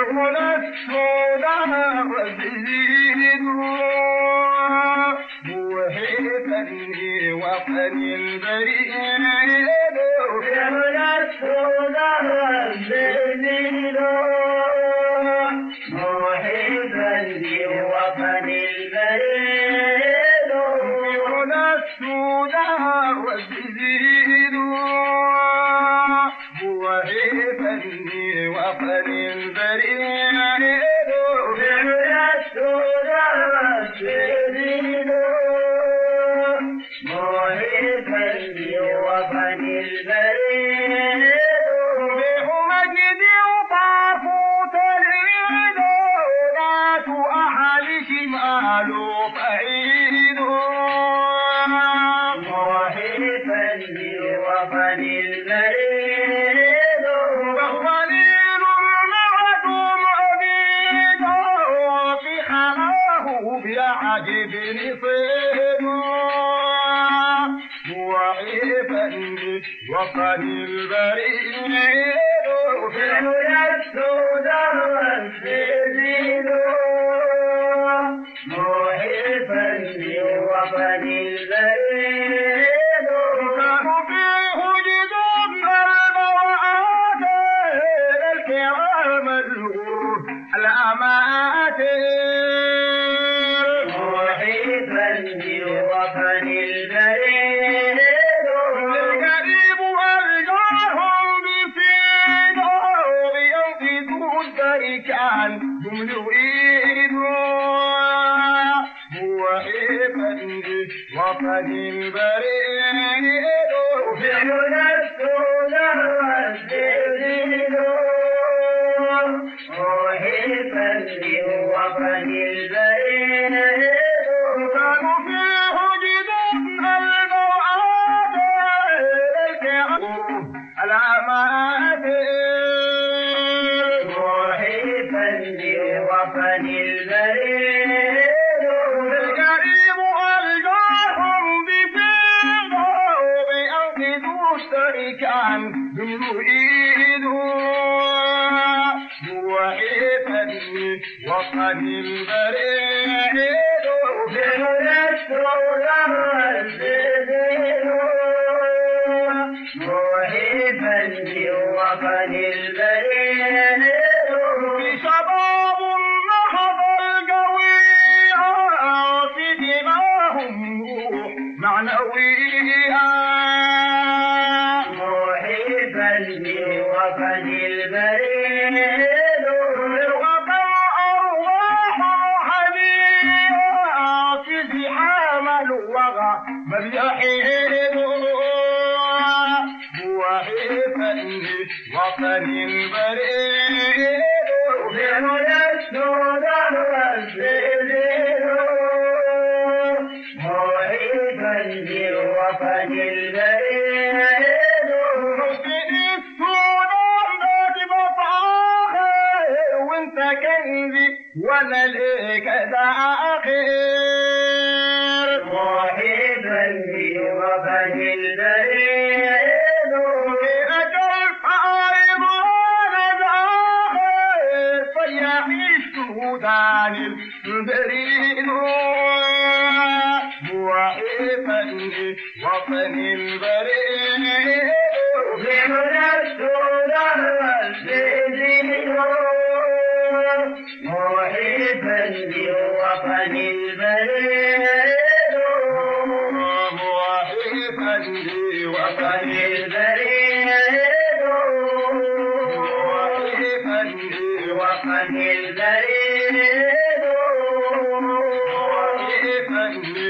هنا السوداء والزيد موحدني وطن البريد هنا السوداء والزيد موحدني وطن البريد هنا السوداء والزيد موحدني وطن البريد هنا السوداء والزيد موحدني وطن البريد بمجد وطافوت العيد ذات أحد شمال بعيد موحدني وطن البريد وخليل المعدوم عبيد في حماه بعجب صيد موحدني وطن البريد هنا السوداء والزيد موحدني وطن البريد كانوا فيه جدود البوعات الكرام الغر الأماتر موحدني وطن البريد القريب والجارهم بفيد ينقذوا الدركان هم يريدون موحدني وطن البريد هنا السوداء والزيد موحدني وطن البريد كانوا فيه جدود البوعات الكرام الأماتر موحدني وطن البريد القريب والجارهم بفيض ينقذوا الشركان يريدون موحدني وطن البريد هنا السوداء والزيد موحدني وطن البريد بشباب النهض القوي في دماهم روح معنوية موحدني وطن البريد الوطن أرواح حبيبة في زحام الوغى بل يحيد موحدني وطن البريد هنا السوداء والزيد موحدني وطن البريد مسكن السودان ذات بطاخر وانت كنزي وانا ليك داخر موحدني وطن البريد السودان البريد موحدني وطن البريد هنا السوداء والزيد موحدني وطن البريد موحدني وطن البريد موحدني وطن البريد